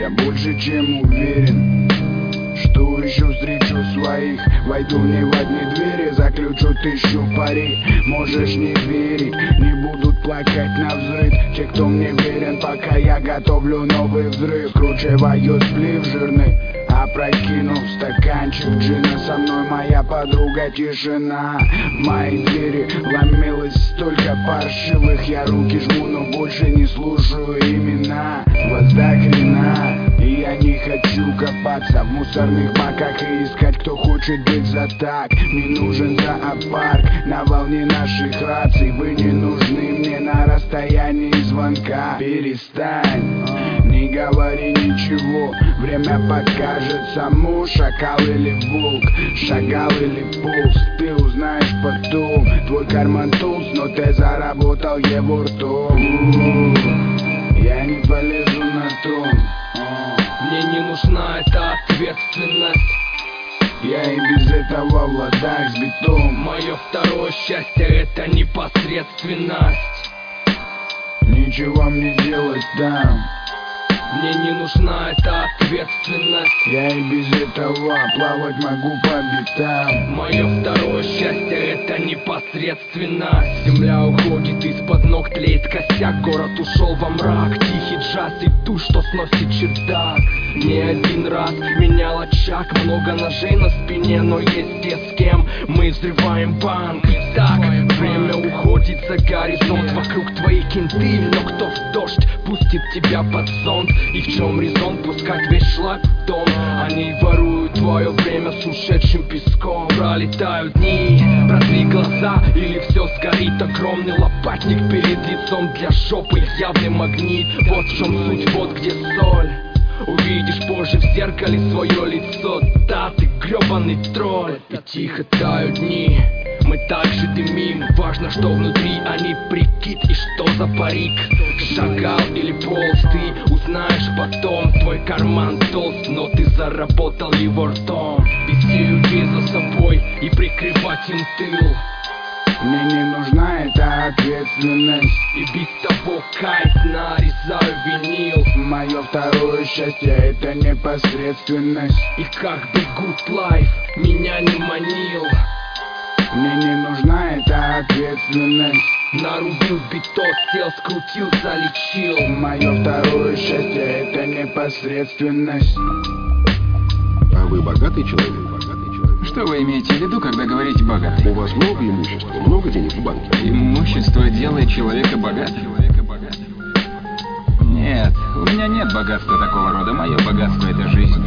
Я больше чем уверен, что еще встречу своих. Войду не в одни двери, заключу 1000 пари. Можешь не верить, не будут плакать на взрыв те, кто мне верен, пока я готовлю новый взрыв. Кручиваю сплив жирный, опрокинув стаканчик джина. Со мной моя подруга тишина. В мои двери ломилось столько паршивых. Я руки жму, но больше не слушаю имена. Вас до хрена, и я не хочу копаться в мусорных баках и искать, кто хочет быть за так. Мне нужен зоопарк на волне наших раций. Вы не нужны мне на расстоянии звонка. Перестань, не говори ничего, время покажет саму. Шакал или волк, шагал или полз, ты узнаешь потом. Твой карман толст, но ты заработал его ртом. Я не полезу на трон. Мне не нужна эта ответственность. Я и без этого в ладах с битом. Мое второе счастье — это непосредственность. Ничего мне делать там. Мне не нужна эта ответственность. Я и без этого плавать могу по битам. Мое второе счастье — это непосредственность. Земля уходит из-под ног, тлеет косяк. Город ушел во мрак, тихий джаз и ту, что сносит чердак. Не один раз менял очаг, много ножей на спине, но есть те, с кем мы взрываем банк. Так, время уходит за горизонт, вокруг твои кенты, но кто в дождь пустит тебя под зонт? И в чем резон пускать весь шлак в дом? Они воруют твое время с ушедшим песком. Пролетают дни, протри глаза, или все сгорит. Огромный лопатник перед лицом для жопы, явный магнит. Вот в чем суть, вот где соль. Увидишь позже в зеркале свое лицо. Да, ты гребаный тролль. И тихо тают дни, мы также дымим. Важно, что внутри, а не прикид. И что за парик? Шагал или полз, ты узнаешь потом. Твой карман толст, но ты заработал его ртом. Вести людей за собой и прикрывать им тыл. Мне не нужна эта ответственность. И без того кайф, нарезаю винил. Мое второе счастье — это непосредственность. И как бы good life меня не манил. Мне не нужна эта ответственность. Нарубил биток, сел, скрутил, залечил. Мое второе счастье — это непосредственность. А вы богатый человек? Что вы имеете в виду, когда говорите «богатый»? У вас много имущества, много денег в банке? Имущество делает человека богатым? Нет, у меня нет богатства такого рода. Мое богатство — это жизнь.